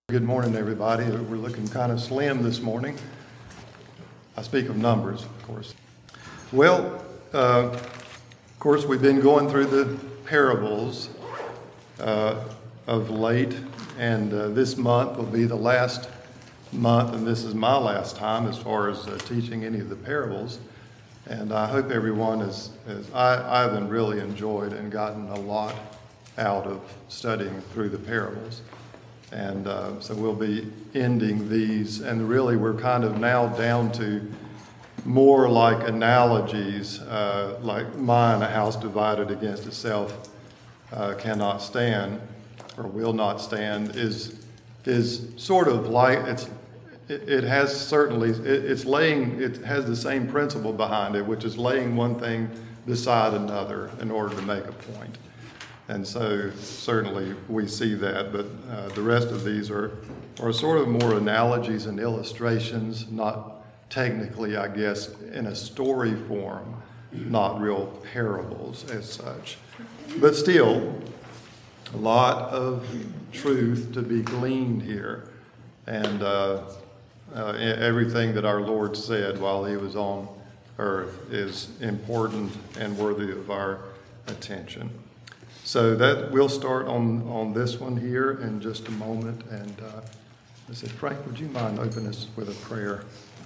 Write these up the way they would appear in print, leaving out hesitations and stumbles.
Good morning, everybody. We're looking kind of slim this morning. I speak of numbers, of course. Well, of course, we've been going through the parables of late, and this month will be the last month, and this is my last time as far as teaching any of the parables. And I hope everyone I've really enjoyed and gotten a lot out of studying through the parables. And so we'll be ending these, and really we're kind of now down to more like analogies, like mine, a house divided against itself cannot stand or will not stand, is sort of like it has the same principle behind it, which is laying one thing beside another in order to make a point. And so certainly we see that, but the rest of these are sort of more analogies and illustrations, not technically, I guess, in a story form, not real parables as such. But still, a lot of truth to be gleaned here. And everything that our Lord said while he was on earth is important and worthy of our attention. So that we'll start on this one here in just a moment. And I said, Frank, would you mind opening us with a prayer?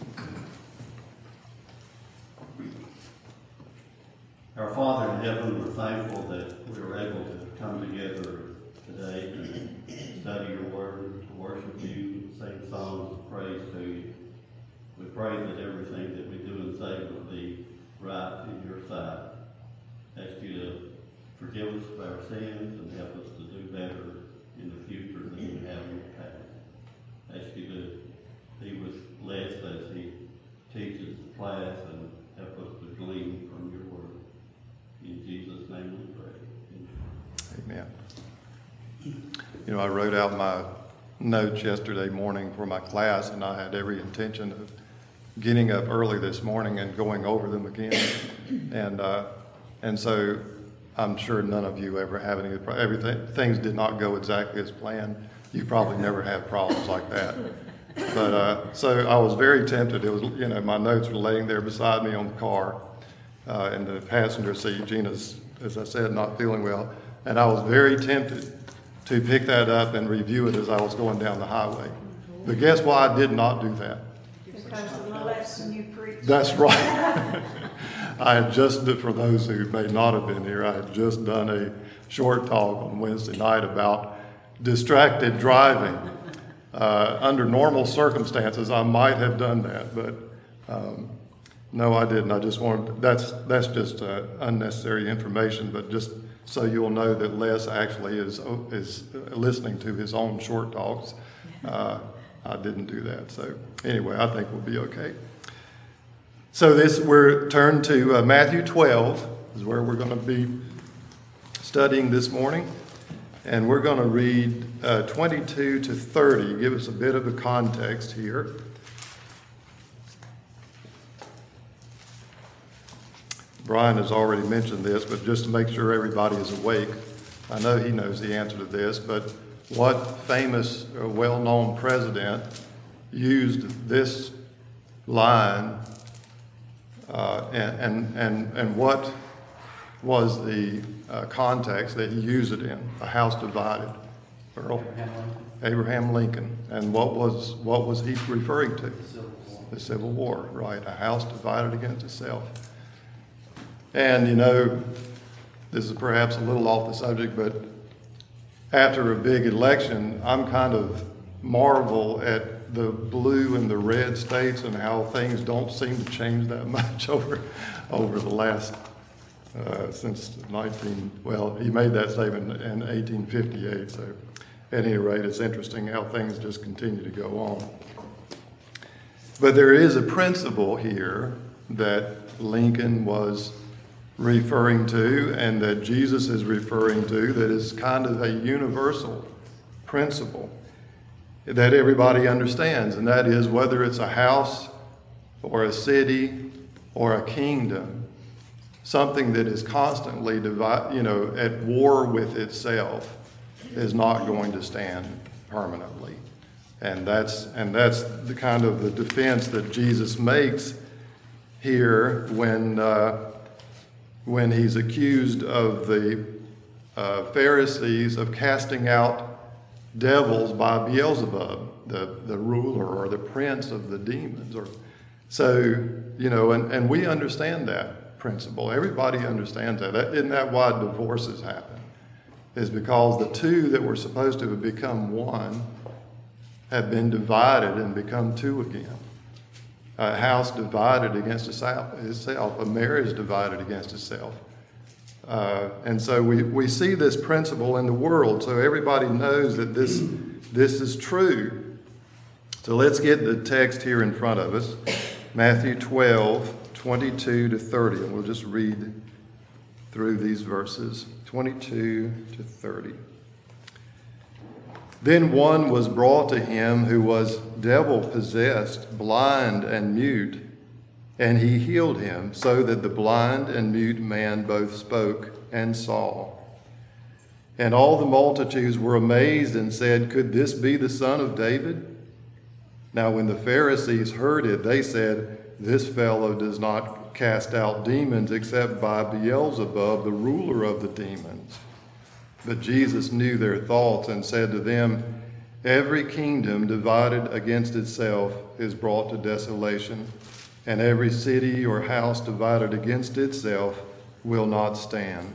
Our Father in heaven, we're thankful that we were able to come together today to study your word, to worship you, sing songs of praise to you. We pray that everything that we do and say will be right in your sight. Ask you to forgive us of our sins and help us to do better in the future than we have in the past. Ask you to be with Les as he teaches the class and help us to glean from your word. In Jesus' name we pray. Amen. You know, I wrote out my notes yesterday morning for my class, and I had every intention of getting up early this morning and going over them again. And so I'm sure none of you ever have any things did not go exactly as planned. You probably never have problems like that. But so I was very tempted. It was, my notes were laying there beside me on the car in the passenger seat. Gina's, as I said, not feeling well, and I was very tempted to pick that up and review it as I was going down the highway. But guess why I did not do that? Because of the lesson you preached. That's right. I had just, for those who may not have been here, I had just done a short talk on Wednesday night about distracted driving. Under normal circumstances, I might have done that, but no, I didn't. I just wanted, that's just unnecessary information, but just so you'll know that Les actually is listening to his own short talks. I didn't do that. So anyway, I think we'll be okay. So we're turned to Matthew 12 is where we're going to be studying this morning. And we're going to read 22 to 30. Give us a bit of a context here. Brian has already mentioned this, but just to make sure everybody is awake, I know he knows the answer to this, but what famous, well-known president used this line, and what was the context that he used it in? A house divided. Earl? Abraham Lincoln. And what was he referring to? The Civil War, right? A house divided against itself. And this is perhaps a little off the subject, but after a big election, I'm kind of marvel at the blue and the red states and how things don't seem to change that much over the last, since he made that statement in 1858. So at any rate, it's interesting how things just continue to go on. But there is a principle here that Lincoln was referring to and that Jesus is referring to that is kind of a universal principle that everybody understands, and that is whether it's a house or a city or a kingdom, something that is constantly at war with itself is not going to stand permanently. And that's the kind of the defense that Jesus makes here when he's accused of the Pharisees of casting out devils by Beelzebub, the ruler or the prince of the demons. And we understand that principle. Everybody understands that. Isn't that why divorces happen? Is because the two that were supposed to have become one have been divided and become two again. A house divided against itself, a marriage divided against itself. And so we see this principle in the world, so everybody knows that this is true. So let's get the text here in front of us. Matthew 12, 22 to 30, and we'll just read through these verses, 22 to 30. Then one was brought to him who was devil-possessed, blind and mute, and he healed him, so that the blind and mute man both spoke and saw. And all the multitudes were amazed and said, "Could this be the son of David?" Now when the Pharisees heard it, they said, "This fellow does not cast out demons except by Beelzebub, the ruler of the demons." But Jesus knew their thoughts and said to them, "Every kingdom divided against itself is brought to desolation, and every city or house divided against itself will not stand.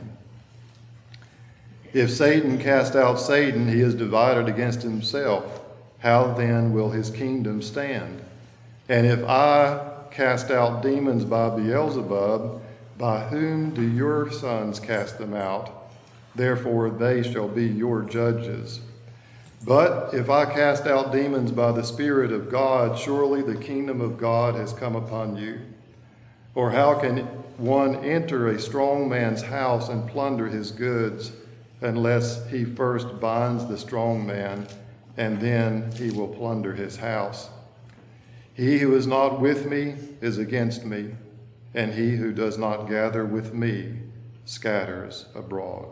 If Satan cast out Satan, he is divided against himself. How then will his kingdom stand? And if I cast out demons by Beelzebub, by whom do your sons cast them out? Therefore they shall be your judges. But if I cast out demons by the Spirit of God, surely the kingdom of God has come upon you. Or how can one enter a strong man's house and plunder his goods, unless he first binds the strong man, and then he will plunder his house? He who is not with me is against me, and he who does not gather with me scatters abroad.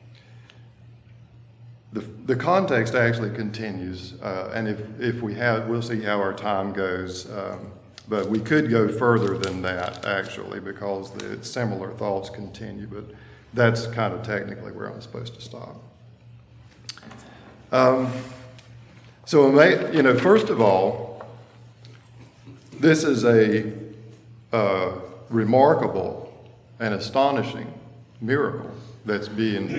The context actually continues, and if we have, we'll see how our time goes. But we could go further than that, actually, because the similar thoughts continue. But that's kind of technically where I'm supposed to stop. First of all, this is a remarkable and astonishing miracle that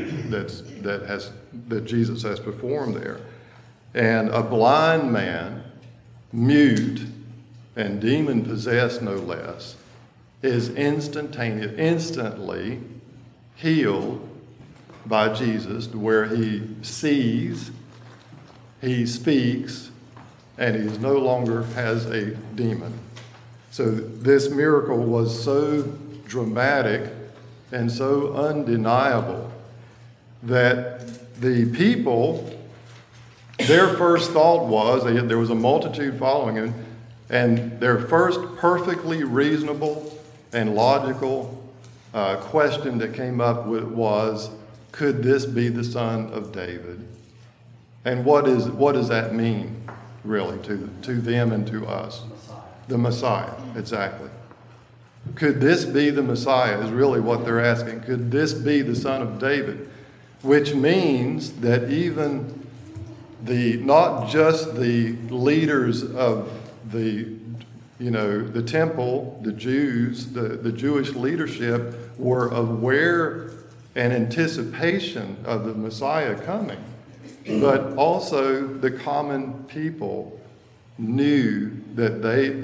Jesus has performed there. And a blind man, mute and demon possessed no less, is instantly healed by Jesus, to where he sees, he speaks, and he no longer has a demon. So this miracle was so dramatic and so undeniable that the people, their first thought was, there was a multitude following him, and their first perfectly reasonable and logical question that came up was, could this be the son of David? And what does that mean, really, to them and to us? The Messiah, exactly. Could this be the Messiah is really what they're asking. Could this be the son of David? Which means that even not just the leaders of the temple, the Jews, the Jewish leadership were aware and anticipation of the Messiah coming, but also the common people knew that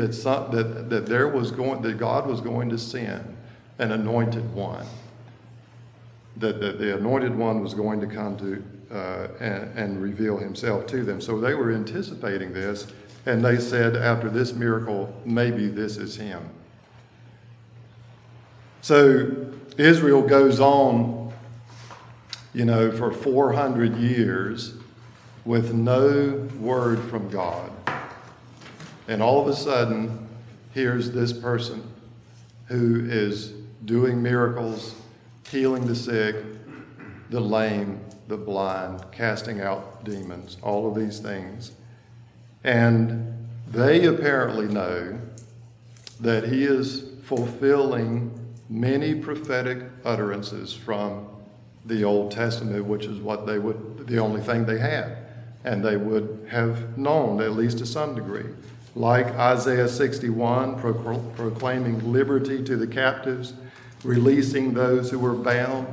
God was going to send an anointed one, that the anointed one was going to come to and reveal himself to them. So they were anticipating this, and they said after this miracle, maybe this is him. So Israel goes on, for 400 years with no word from God. And all of a sudden, here's this person who is doing miracles, healing the sick, the lame, the blind, casting out demons, all of these things. And they apparently know that he is fulfilling many prophetic utterances from the Old Testament, which is what the only thing they had. And they would have known, at least to some degree. Like Isaiah 61, proclaiming liberty to the captives, releasing those who were bound,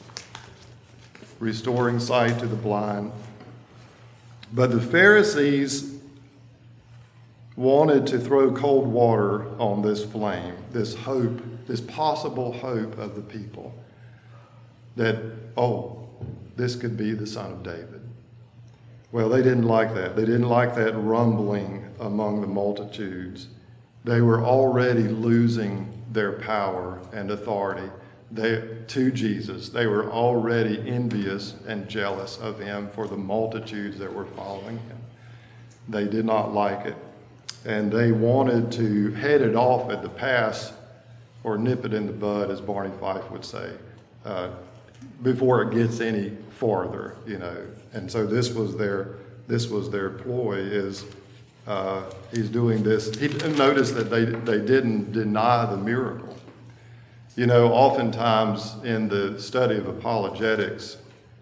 restoring sight to the blind. But the Pharisees wanted to throw cold water on this flame, this hope, this possible hope of the people that, oh, this could be the Son of David. Well, they didn't like that. They didn't like that rumbling among the multitudes. They were already losing their power and authority to Jesus. They were already envious and jealous of him for the multitudes that were following him. They did not like it. And they wanted to head it off at the pass, or nip it in the bud, as Barney Fife would say, before it gets any farther, you know. And so this was their ploy, is he's doing this. Notice that they didn't deny the miracle. You know, oftentimes in the study of apologetics,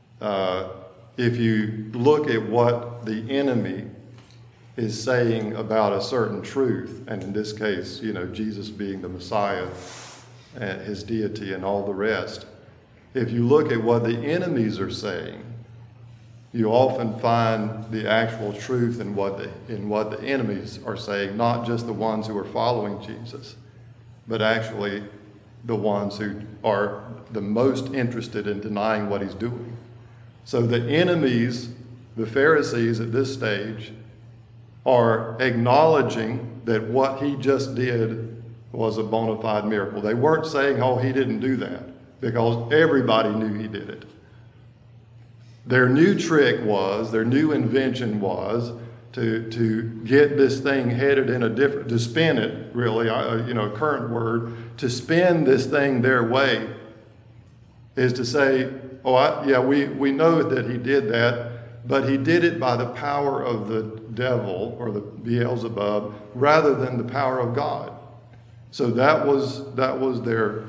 if you look at what the enemy is saying about a certain truth, and in this case, you know, Jesus being the Messiah and his deity and all the rest, if you look at what the enemies are saying, you often find the actual truth in what the enemies are saying, not just the ones who are following Jesus, but actually the ones who are the most interested in denying what he's doing. So the enemies, the Pharisees at this stage, are acknowledging that what he just did was a bona fide miracle. They weren't saying, oh, he didn't do that, because everybody knew he did it. Their new trick was, their new invention was to get this thing headed in a different, to spin it, really, a current word, to spin this thing their way, is to say, we know that he did that, but he did it by the power of the devil, or the Beelzebub, rather than the power of God. So that was their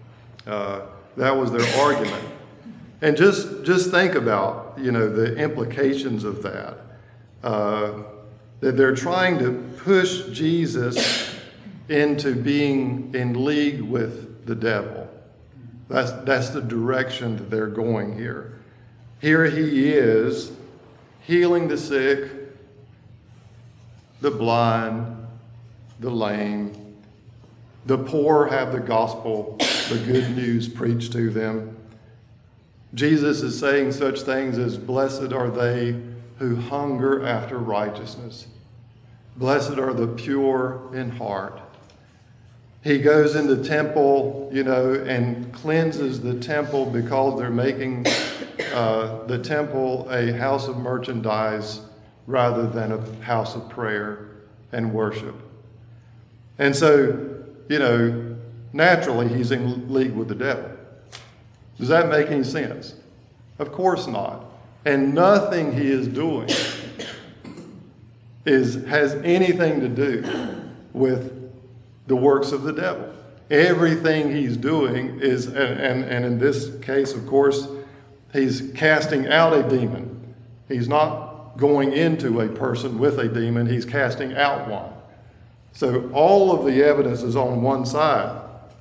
argument. And just think about, you know, the implications of that. That they're trying to push Jesus into being in league with the devil. That's the direction that they're going here. Here he is, healing the sick, the blind, the lame. The poor have the gospel, the good news preached to them. Jesus is saying such things as, blessed are they who hunger after righteousness. Blessed are the pure in heart. He goes in the temple, you know, and cleanses the temple because they're making the temple a house of merchandise rather than a house of prayer and worship. And so, you know, naturally he's in league with the devil. Does that make any sense? Of course not. And nothing he is doing has anything to do with the works of the devil. Everything he's doing is, and in this case, of course, he's casting out a demon. He's not going into a person with a demon, he's casting out one. So all of the evidence is on one side.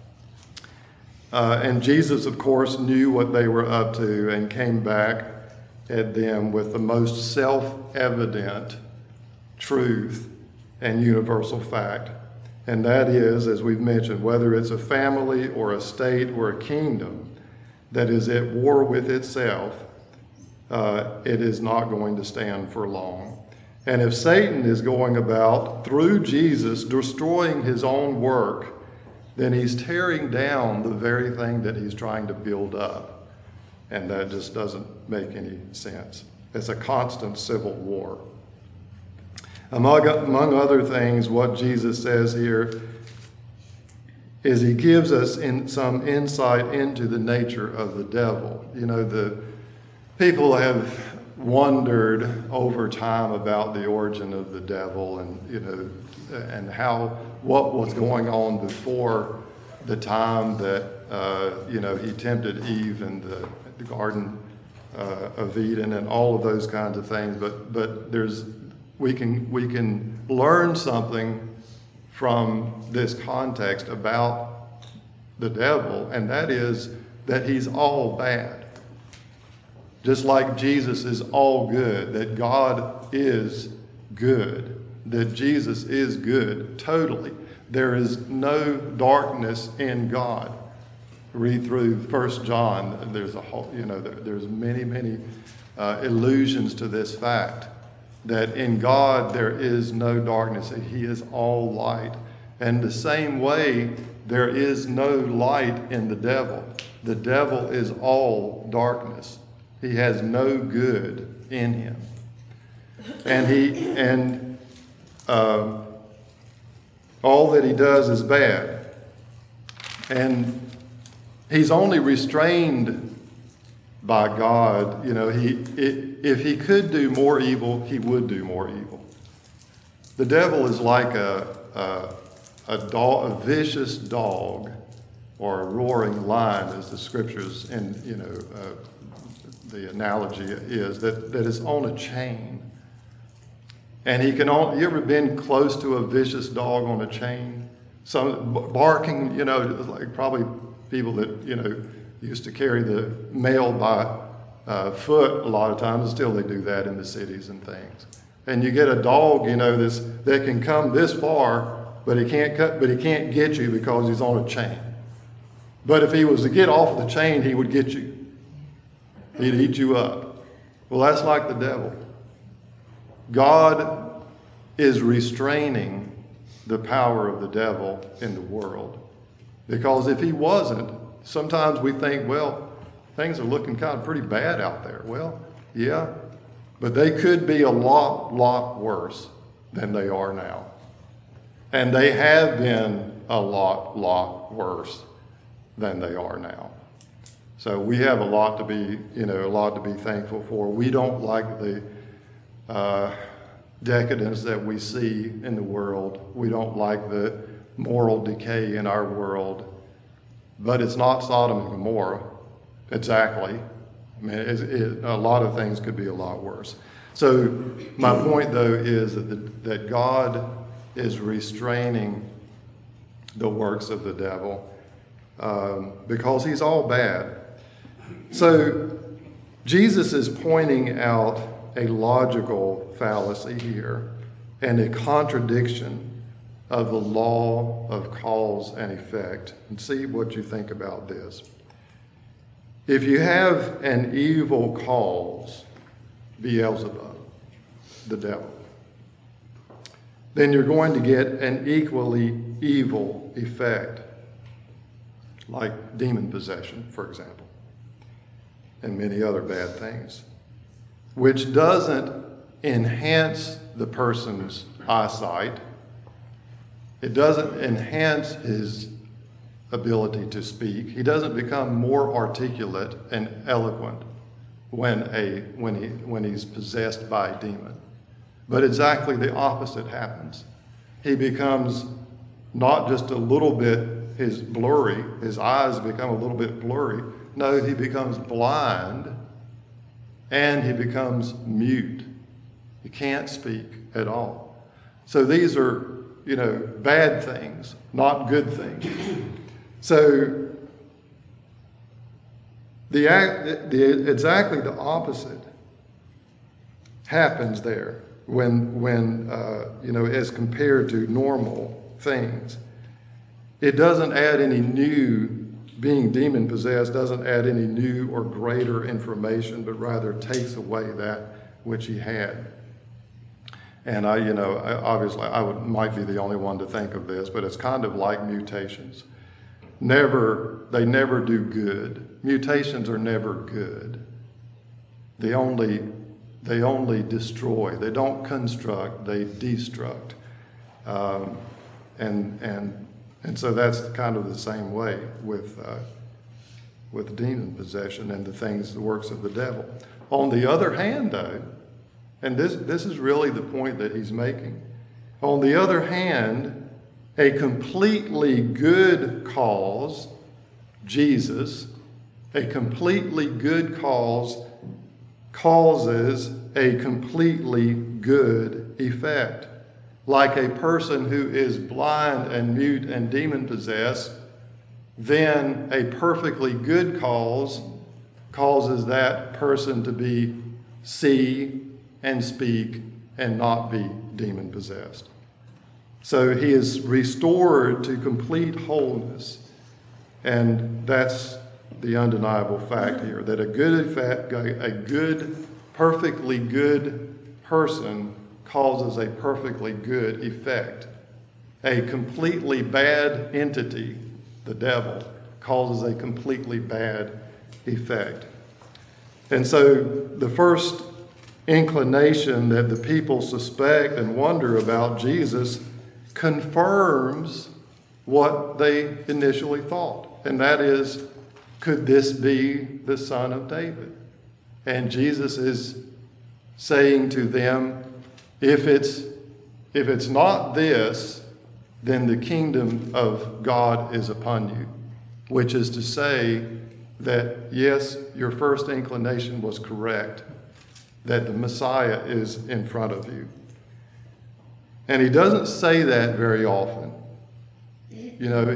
And Jesus, of course, knew what they were up to and came back at them with the most self-evident truth and universal fact. And that is, as we've mentioned, whether it's a family or a state or a kingdom that is at war with itself, it is not going to stand for long. And if Satan is going about, through Jesus, destroying his own work, then he's tearing down the very thing that he's trying to build up. And that just doesn't make any sense. It's a constant civil war. Among other things, what Jesus says here is he gives us some insight into the nature of the devil. You know, the people have wondered over time about the origin of the devil, and and what was going on before the time that he tempted Eve in the Garden of Eden and all of those kinds of things. But we can learn something from this context about the devil, and that is that he's all bad. Just like Jesus is all good, that God is good, that Jesus is good totally. There is no darkness in God. Read through 1 John. There's a whole, there's many allusions to this fact that in God there is no darkness. He is all light. And the same way, there is no light in the devil. The devil is all darkness. He has no good in him. And all that he does is bad. And he's only restrained by God. If he could do more evil, he would do more evil. The devil is like a vicious dog or a roaring lion, as the scriptures and the analogy is, that is on a chain. And you ever been close to a vicious dog on a chain? Some barking, like probably people that, used to carry the mail by foot a lot of times. Still they do that in the cities and things. And you get a dog, that can come this far, but he can't get you because he's on a chain. But if he was to get off the chain, he would get you. He'd eat you up. Well, that's like the devil. God is restraining the power of the devil in the world. Because if he wasn't, sometimes we think, well, things are looking kind of pretty bad out there. Well, yeah, but they could be a lot worse than they are now. And they have been a lot worse than they are now. So we have a lot to be thankful for. We don't like the decadence that we see in the world. We don't like the moral decay in our world. But it's not Sodom and Gomorrah, exactly. I mean, a lot of things could be a lot worse. So my point, though, is that God is restraining the works of the devil because he's all bad. So Jesus is pointing out a logical fallacy here and a contradiction of the law of cause and effect. And see what you think about this. If you have an evil cause, Beelzebub, the devil, then you're going to get an equally evil effect, like demon possession, for example, and many other bad things, which doesn't enhance the person's eyesight. It doesn't enhance his ability to speak. He doesn't become more articulate and eloquent when he's possessed by a demon. But exactly the opposite happens. He becomes not just a little bit his eyes become a little bit blurry. No, he becomes blind and he becomes mute. He can't speak at all. So these are, bad things, not good things. So exactly the opposite happens there when as compared to normal things. It doesn't add any new. Being demon-possessed doesn't add any new or greater information, but rather takes away that which he had. And obviously might be the only one to think of this, but it's kind of like mutations. They never do good. Mutations are never good. They only destroy. They don't construct, they destruct. And so that's kind of the same way with demon possession and the works of the devil. On the other hand, though, and this is really the point that he's making. On the other hand, a completely good cause, Jesus, a completely good cause causes a completely good effect. Like a person who is blind and mute and demon-possessed, then a perfectly good cause causes that person to see and speak and not be demon-possessed. So he is restored to complete wholeness. And that's the undeniable fact here, that a good, perfectly good person causes a perfectly good effect. A completely bad entity, the devil, causes a completely bad effect. And so the first inclination that the people suspect and wonder about Jesus confirms what they initially thought. And that is, could this be the Son of David? And Jesus is saying to them, if it's not this, then the kingdom of God is upon you. Which is to say that, yes, your first inclination was correct, that the Messiah is in front of you. And he doesn't say that very often. You know,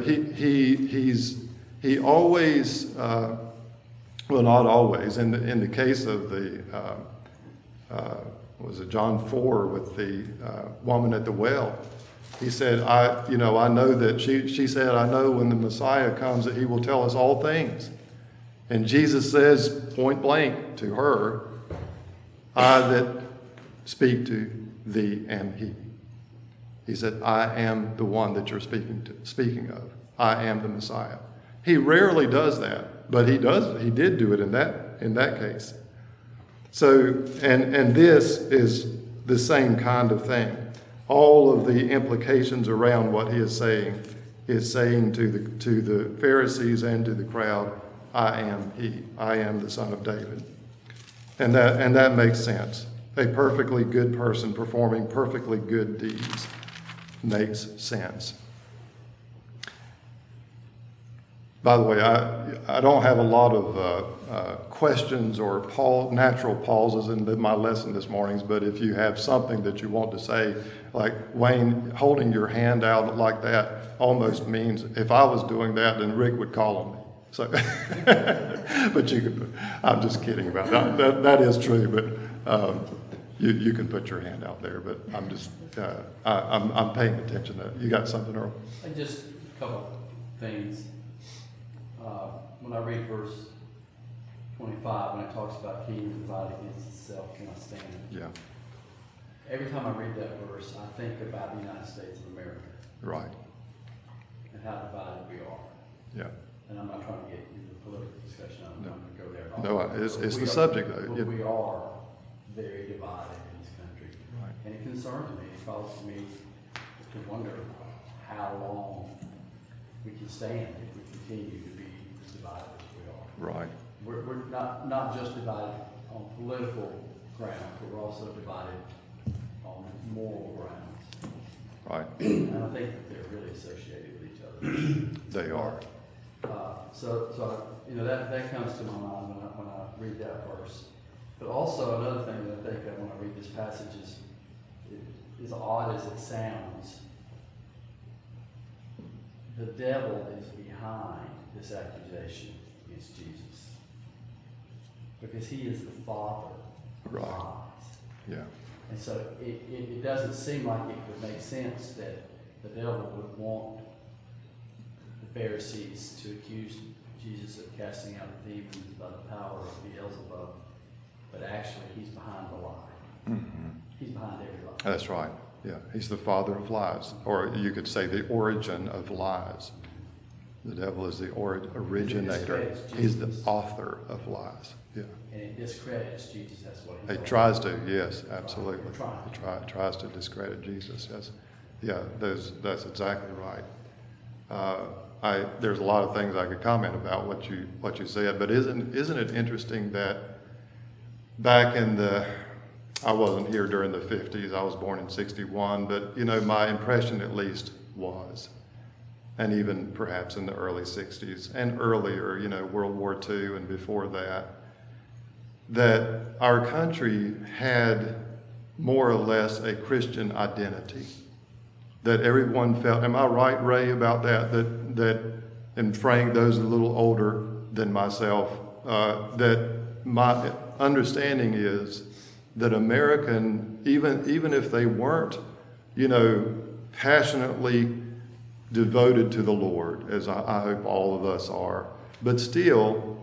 he always, well, not always. In the case of the, was it John 4 with the woman at the well? He said, I know that, she said, I know when the Messiah comes that he will tell us all things. And Jesus says point blank to her, I that speak to thee am he. He said, I am the one that you're speaking of. I am the Messiah. He rarely does that, but he did do it in that case. So, and this is the same kind of thing. All of the implications around what he is saying to the Pharisees and to the crowd, I am he. I am the Son of David. And that makes sense. A perfectly good person performing perfectly good deeds makes sense. By the way, I don't have a lot of questions or natural pauses in my lesson this morning, but if you have something that you want to say, like Wayne, holding your hand out like that almost means if I was doing that, then Rick would call on me. So, but you could. I'm just kidding about that. That is true, but you can put your hand out there. But I'm just I'm paying attention to that. You got something, Earl? Just a couple things. When I read verse 25, when it talks about kingdom divided against itself, cannot stand. Yeah. Every time I read that verse, I think about the United States of America. Right. And how divided we are. Yeah. And I'm not trying to get into the political discussion. I'm not going to go there. No, it's the subject, though. But we are very divided in this country. Right. And it concerns me. It causes me to wonder how long we can stand if we continue to be as divided as we are. Right. We're not just divided on political grounds, but we're also divided on moral grounds. Right. And I think that they're really associated with each other. They are. So that comes to my mind when I read that verse. But also another thing that I think that when I read this passage is, as odd as it sounds, the devil is behind this accusation against Jesus. Because he is the father of Right. lies. Yeah. And so it doesn't seem like it would make sense that the devil would want the Pharisees to accuse Jesus of casting out demons by the power of Beelzebub, but actually he's behind the lie. Mm-hmm. He's behind every lie. That's right. Yeah. He's the father of lies, or you could say the origin of lies. The devil is the originator. He's the author of lies. Yeah. And it discredits Jesus. That's what he's It tries to, yes, absolutely. Right. It tries to discredit Jesus. That's exactly right. There's a lot of things I could comment about what you said, but isn't it interesting that back in I wasn't here during the 50s, I was born in 61, but my impression at least was, and even perhaps in the early 60s and earlier, World War II and before that our country had more or less a Christian identity. That everyone felt, am I right, Ray, about that? And Frank, those a little older than myself, that my understanding is that American, even if they weren't, passionately devoted to the Lord, as I hope all of us are, but still,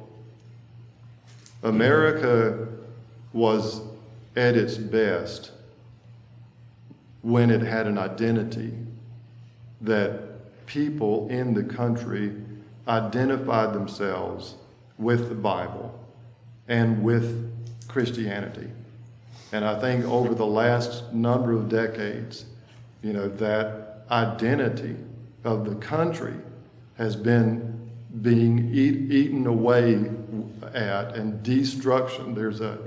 America was at its best when it had an identity that people in the country identified themselves with the Bible and with Christianity. And I think over the last number of decades, that identity of the country has been being eaten away at, and destruction. There's a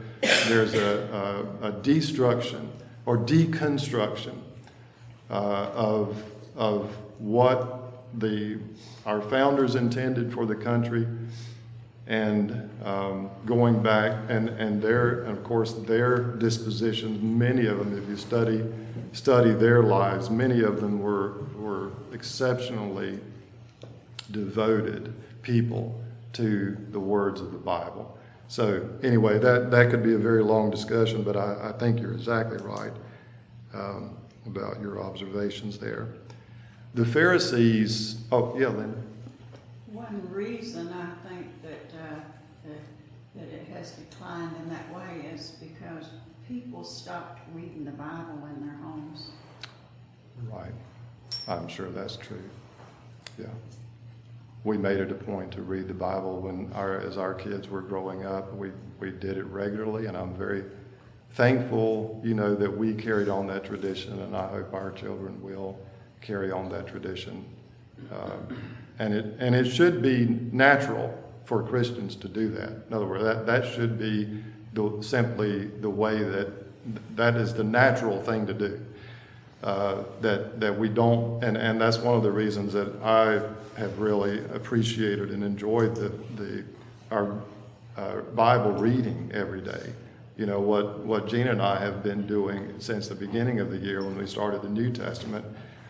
destruction or deconstruction of what our founders intended for the country, and going back and of course their dispositions. Many of them, if you study their lives, many of them were exceptionally devoted people to the words of the Bible. So anyway, that could be a very long discussion, but I think you're exactly right about your observations there. The Pharisees, oh yeah, Linda. One reason I think that it has declined in that way is because people stopped reading the Bible in their homes. Right. I'm sure that's true. Yeah. We made it a point to read the Bible as our kids were growing up. We did it regularly, and I'm very thankful, that we carried on that tradition, and I hope our children will carry on that tradition. And it should be natural for Christians to do that. In other words, that should be simply the way that is the natural thing to do. That we don't, and that's one of the reasons that I have really appreciated and enjoyed our Bible reading every day. What Gina and I have been doing since the beginning of the year when we started the New Testament.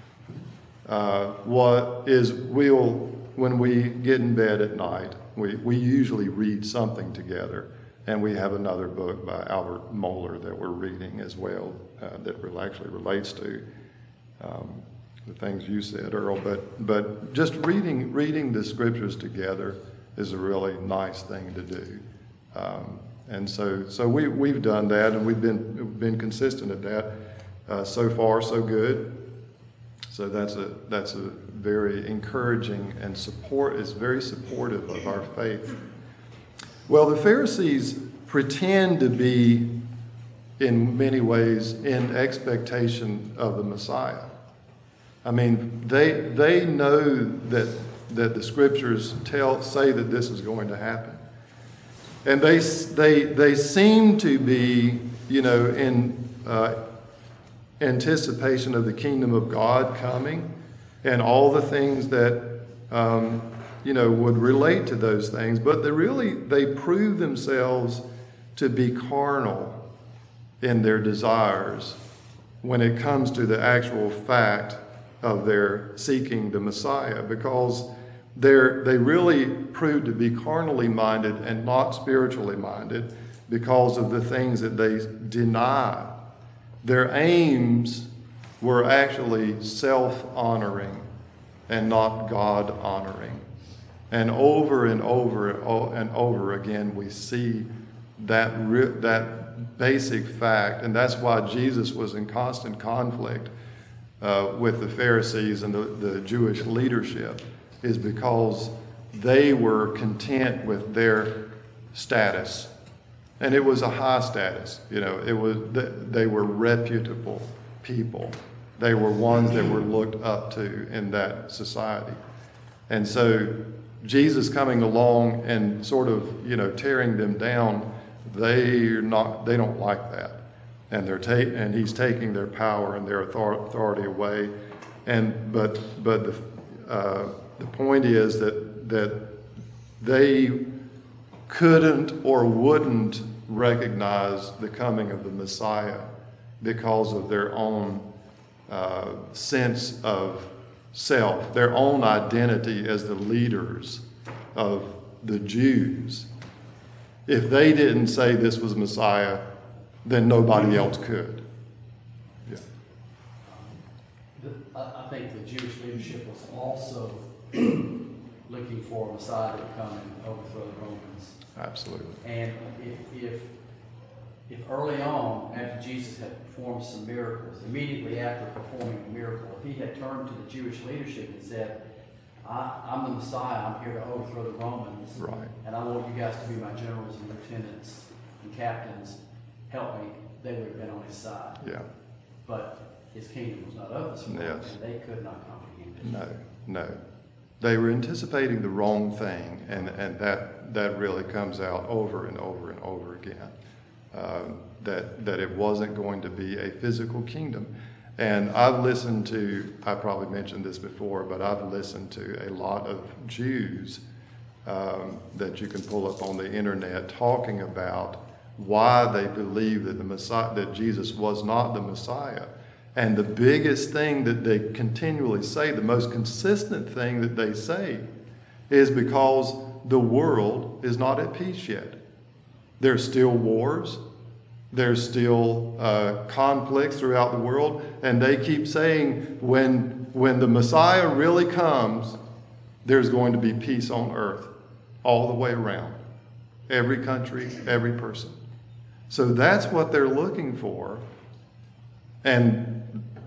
When we get in bed at night, we usually read something together, and we have another book by Albert Mohler that we're reading as well that actually relates to the things you said, Earl. But just reading the scriptures together is a really nice thing to do, and so we've done that, and we've been consistent at that. So far, so good. So that's a very encouraging and is very supportive of our faith. Well, the Pharisees pretend to be, in many ways, in expectation of the Messiah. I mean, they know that the scriptures say that this is going to happen, and they seem to be, in anticipation of the kingdom of God coming, and all the things that would relate to those things. But they prove themselves to be carnal in their desires when it comes to the actual fact of their seeking the Messiah, because they really prove to be carnally minded and not spiritually minded because of the things that they deny. Their aims were actually self-honoring and not God-honoring. And over and over again, we see that basic fact, and that's why Jesus was in constant conflict with the Pharisees and the Jewish leadership, is because they were content with their status. And it was a high status, they were reputable people. They were ones that were looked up to in that society. And so Jesus coming along and sort of, tearing them down they don't like that. And and he's taking their power and their authority away. But the point is that they couldn't or wouldn't recognize the coming of the Messiah because of their own sense of self, their own identity as the leaders of the Jews. If they didn't say this was Messiah, then nobody else could. Yeah. I think the Jewish leadership was also looking for a Messiah to come and overthrow the Romans. Absolutely. And if early on, after Jesus had performed some miracles, immediately after performing a miracle, if he had turned to the Jewish leadership and said, I'm the Messiah, I'm here to overthrow the Romans, Right. and I want you guys to be my generals and lieutenants and captains, help me, they would have been on his side. Yeah. But his kingdom was not of this world, Yes. and they could not comprehend it. No. They were anticipating the wrong thing, and that really comes out over and over and over again. That it wasn't going to be a physical kingdom. And I probably mentioned this before, but I've listened to a lot of Jews that you can pull up on the internet talking about why they believe that Jesus was not the Messiah. And the biggest thing that they continually say, the most consistent thing that they say, is because the world is not at peace yet. There's still wars. There's still conflicts throughout the world. And they keep saying when the Messiah really comes, there's going to be peace on earth all the way around. Every country, every person. So that's what they're looking for. And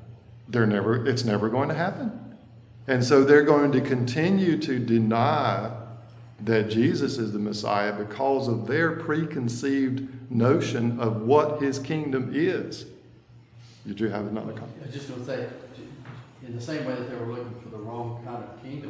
it's never going to happen. And so they're going to continue to deny that Jesus is the Messiah because of their preconceived notion of what his kingdom is. Did you have another comment? I was just going to say, in the same way that they were looking for the wrong kind of kingdom,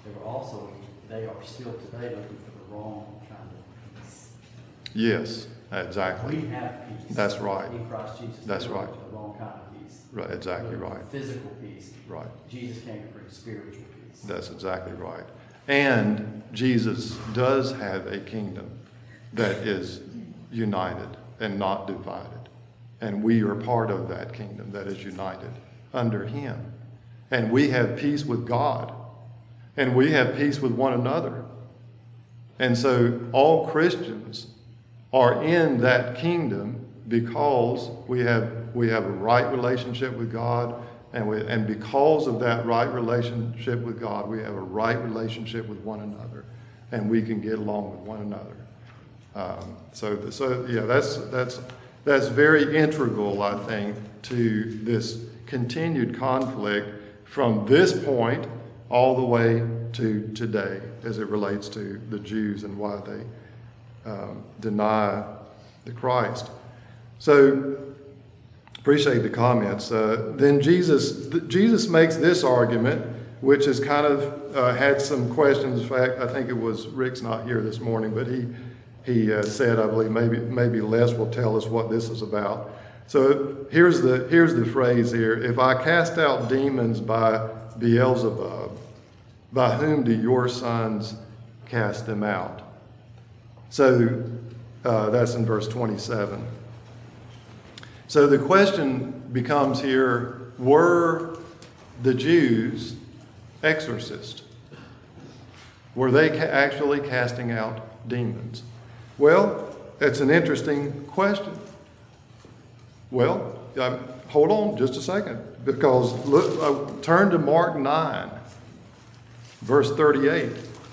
they are still today looking for the wrong kind of peace. Yes, exactly. We have peace. That's right. In Christ Jesus. That's They're right. looking for the wrong kind of peace. Right, exactly Looking for right. Physical peace. Right. Jesus came to bring spiritual peace. That's exactly right. And Jesus does have a kingdom that is united and not divided. And we are part of that kingdom that is united under him. And we have peace with God. And we have peace with one another. And so all Christians are in that kingdom because we have a right relationship with God. And because of that right relationship with God, we have a right relationship with one another, and we can get along with one another. That's very integral, I think, to this continued conflict from this point all the way to today, as it relates to the Jews and why they deny the Christ. So. Appreciate the comments. Then Jesus makes this argument, which has kind of had some questions. In fact, I think it was Rick's not here this morning, but he said, I believe maybe Les will tell us what this is about. So here's the phrase here: if I cast out demons by Beelzebub, by whom do your sons cast them out? So that's in verse 27. So the question becomes here, were the Jews exorcists? Were they actually casting out demons? Well, it's an interesting question. Well, hold on just a second, because look, turn to Mark 9, verse 38.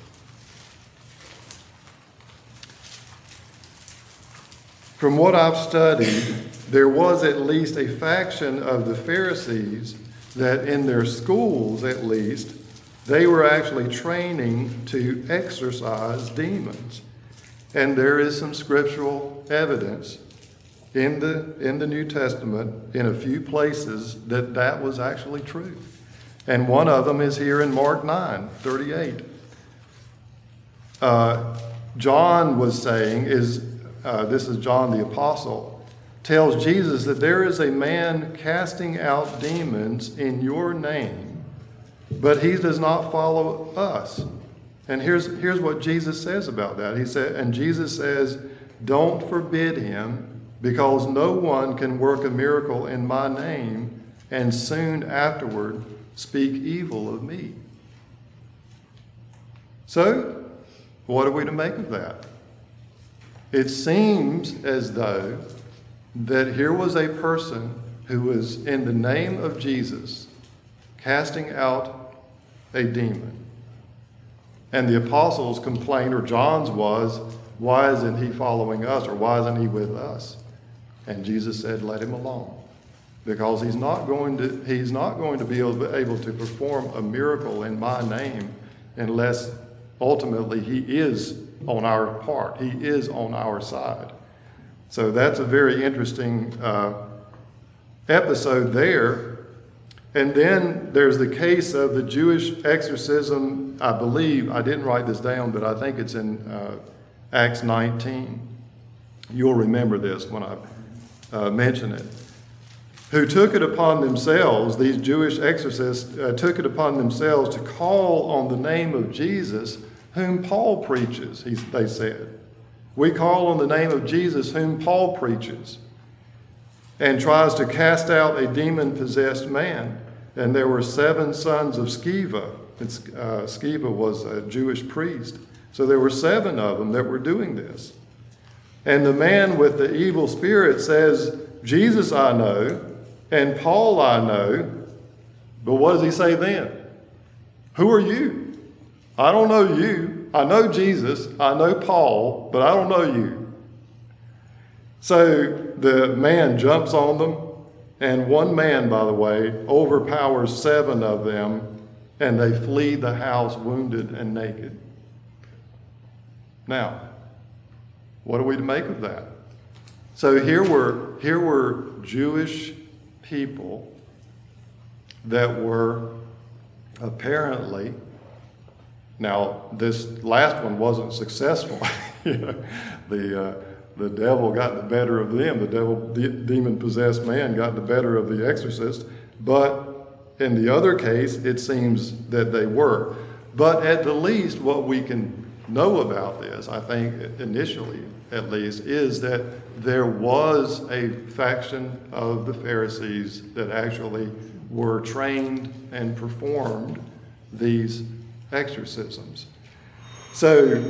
From what I've studied, there was at least a faction of the Pharisees that in their schools, at least, they were actually training to exorcise demons. And there is some scriptural evidence in the New Testament, in a few places, that was actually true. And one of them is here in Mark 9, 38. John was saying this is John the Apostle, tells Jesus that there is a man casting out demons in your name, but he does not follow us. And here's what Jesus says about that. And Jesus says, don't forbid him, because no one can work a miracle in my name and soon afterward speak evil of me. So, what are we to make of that? It seems as though that here was a person who was, in the name of Jesus, casting out a demon. And the apostles' complaint, or John's was, why isn't he following us, or why isn't he with us? And Jesus said, let him alone. Because he's not going to be able to perform a miracle in my name unless ultimately he is on our part. He is on our side. So that's a very interesting episode there. And then there's the case of the Jewish exorcism, I believe, I didn't write this down, but I think it's in Acts 19. You'll remember this when I mention it. Who took it upon themselves, these Jewish exorcists took it upon themselves to call on the name of Jesus, whom Paul preaches, they said. We call on the name of Jesus, whom Paul preaches, and tries to cast out a demon-possessed man. And there were 7 sons of Sceva. Sceva was a Jewish priest. So there were 7 of them that were doing this. And the man with the evil spirit says, Jesus I know, and Paul I know, but what does he say then? Who are you? I don't know you. I know Jesus, I know Paul, but I don't know you. So the man jumps on them, and one man, by the way, overpowers 7 of them, and they flee the house wounded and naked. Now, what are we to make of that? So here were Jewish people that were apparently, now this last one wasn't successful. The devil got the better of them. The demon-possessed man got the better of the exorcist. But in the other case, it seems that they were. But at the least, what we can know about this, I think initially at least, is that there was a faction of the Pharisees that actually were trained and performed these exorcisms. So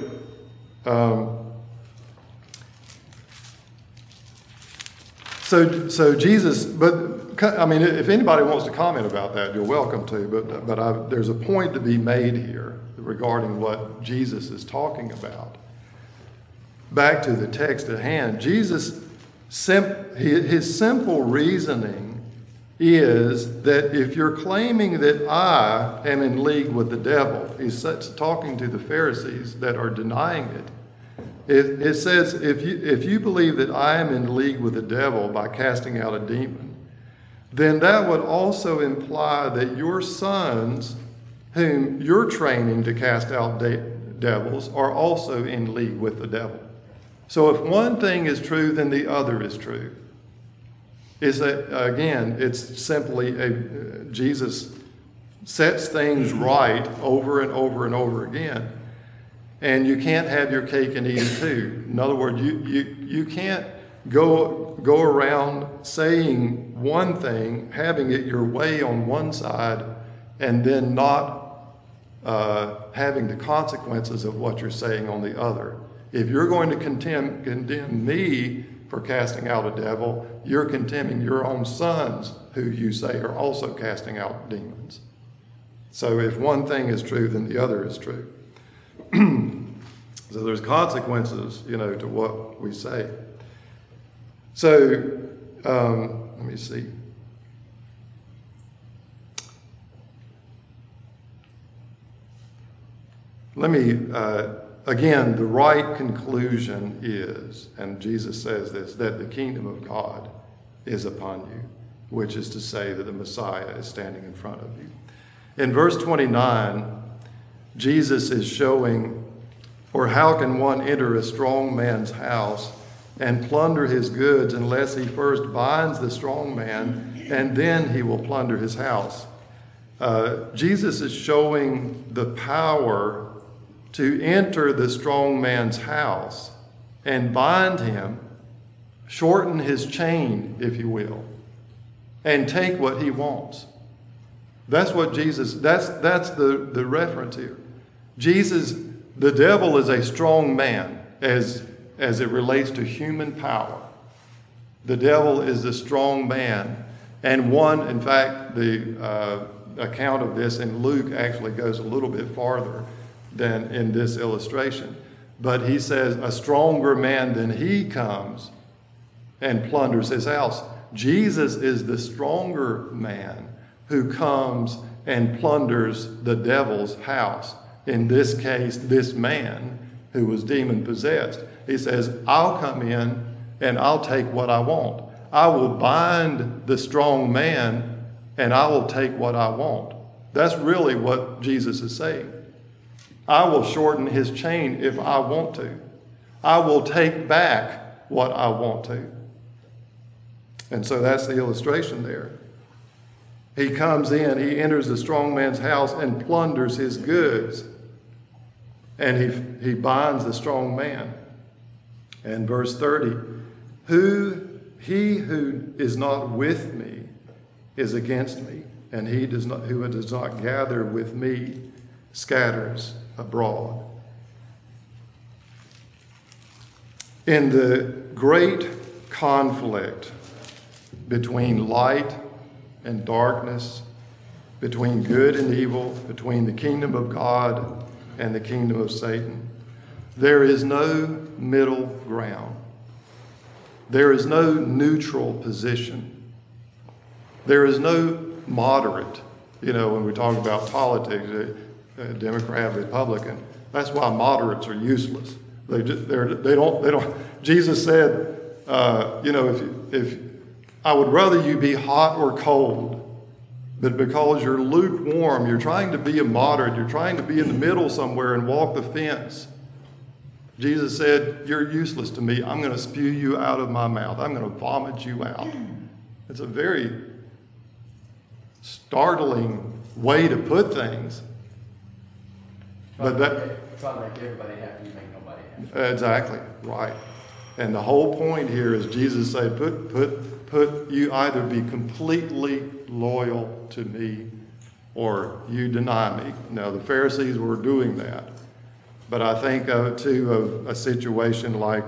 Jesus, but I mean, if anybody wants to comment about that, you're welcome to, but there's a point to be made here regarding what Jesus is talking about. Back to the text at hand, Jesus, his simple reasoning is that if you're claiming that I am in league with the devil, he's talking to the Pharisees that are denying it. It says, if you believe that I am in league with the devil by casting out a demon, then that would also imply that your sons, whom you're training to cast out devils, are also in league with the devil. So if one thing is true, then the other is true. Is that, again, it's simply Jesus sets things right over and over and over again. And you can't have your cake and eat it too. In other words, you can't go around saying one thing, having it your way on one side, and then not having the consequences of what you're saying on the other. If you're going to condemn me for casting out a devil, you're condemning your own sons, who you say are also casting out demons. So if one thing is true, then the other is true. So there's consequences, to what we say. So let me see. Again, the right conclusion is, and Jesus says this, that the kingdom of God is upon you, which is to say that the Messiah is standing in front of you. In verse 29, Jesus is showing, or how can one enter a strong man's house and plunder his goods unless he first binds the strong man, and then he will plunder his house. Jesus is showing the power to enter the strong man's house and bind him, shorten his chain, if you will, and take what he wants. That's what Jesus, that's the reference here. Jesus, the devil is a strong man as it relates to human power. The devil is a strong man. And one, in fact, the account of this in Luke actually goes a little bit farther than in this illustration. But he says, a stronger man than he comes and plunders his house. Jesus is the stronger man who comes and plunders the devil's house. In this case, this man who was demon-possessed. He says, I'll come in and I'll take what I want. I will bind the strong man and I will take what I want. That's really what Jesus is saying. I will shorten his chain if I want to. I will take back what I want to. And so that's the illustration there. He comes in, he enters the strong man's house and plunders his goods. And he binds the strong man. And verse 30, he who is not with me is against me, and who does not gather with me scatters abroad. In the great conflict between light and darkness, between good and evil, between the kingdom of God and the kingdom of Satan, there is no middle ground. There is no neutral position. There is no moderate. You know, when we talk about politics, Democrat, Republican, that's why moderates are useless. They don't. Jesus said, if I would rather you be hot or cold, but because you're lukewarm, you're trying to be a moderate, you're trying to be in the middle somewhere and walk the fence. Jesus said, you're useless to me. I'm going to spew you out of my mouth. I'm going to vomit you out. It's a very startling way to put things. But that, try to make everybody happy, you make nobody happy. Exactly, right. And the whole point here is Jesus said, put you either be completely loyal to me or you deny me. Now, the Pharisees were doing that. But I think, too, of a situation like,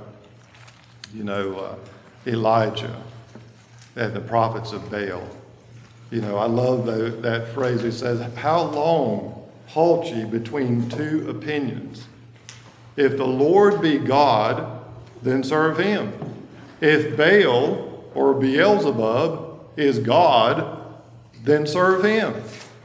Elijah and the prophets of Baal. You know, I love that phrase. It says, how long halt ye between two opinions? If the Lord be God, then serve him. If Baal or Beelzebub is God, then serve him.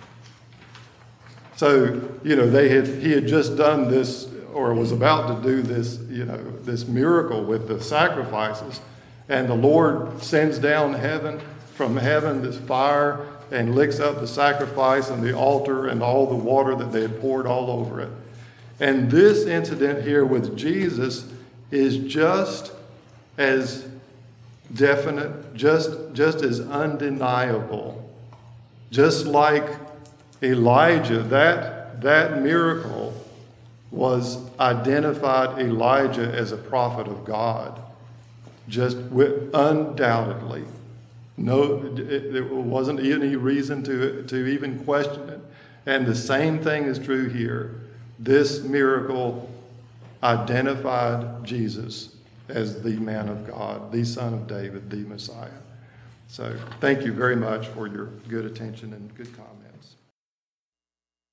So, he had just done this, or was about to do this, this miracle with the sacrifices. And the Lord sends down from heaven this fire and licks up the sacrifice and the altar and all the water that they had poured all over it. And this incident here with Jesus is just as definite, just as undeniable. Just like Elijah, that miracle was identified Elijah as a prophet of God. Undoubtedly. No, there wasn't any reason to even question it. And the same thing is true here. This miracle identified Jesus as the man of God, the Son of David, the Messiah. So thank you very much for your good attention and good comments.